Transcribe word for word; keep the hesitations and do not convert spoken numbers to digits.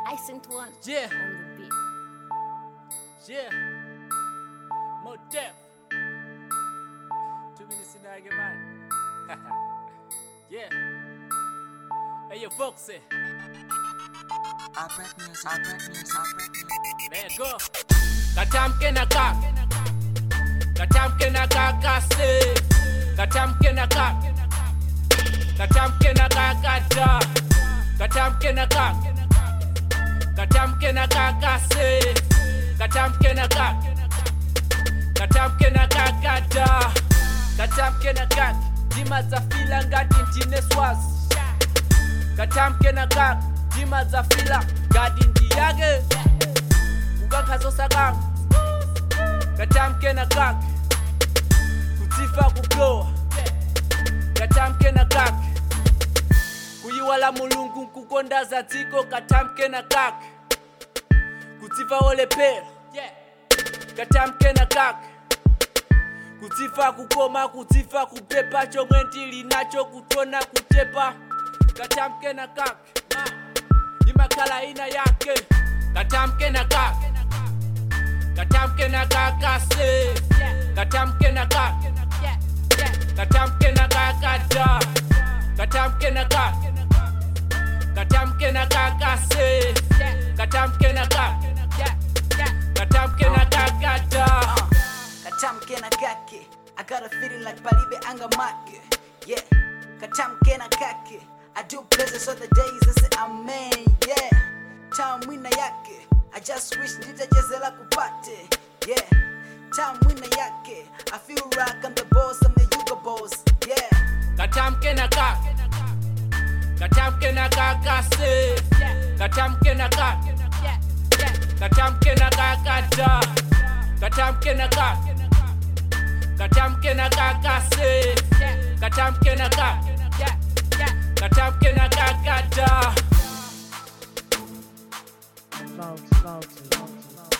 Licensed one Yeah, on the beat. yeah. More depth. Two minutes in I get mine. Yeah. Hey, you folks, eh? I break music, I break music, I break music. There you go. Katamke na kak. Katamke na kaka se. Katamke na kak. Katamke na kakata. Katamke na kak. Katamke na kaka se. Katamke na kak. Katamke na kakata. Katamke na kak. Jima za fila ngati ntine swaz. Katamke na kak. Jima za fila ngati ndiyage. Ukakazo sakang. Katamke na kak. Kutifa kuploa. Katamke na kak. Kuyiwala mulungu kukonda za tiko. Katamke na kak. Kutifa ole pera. Katamke na kak. Kutifa kukoma, kutifa kupepa. Chomwenti linacho kutona kutepa. Katamke na kak. Imakala ina yake. Katamke na kak. Katamke na kaka se. Katamke na kak. Katamke na kakata. Katamke na kak. Katamke na kaka se. Katamke na kak. Katamke na kakata. Katamke na kake, I got a feeling like Palibe Angamake. Yeah, Katamke na kake, I do pleasures of the days, I say amen. Yeah, Tamwina yake, I just wish nitajezela kupate. Yeah, Tamwina yake, I feel rock, I'm the boss, I'm the Yuga boss. Yeah, Katamke na kak. Katamke na kaka se. Katamke na kak. Katamke na kakata. Katamke na kak. Katamke na kaka se. Katamke na kak. Katamke na kakata. Folks, folks, folks, folks.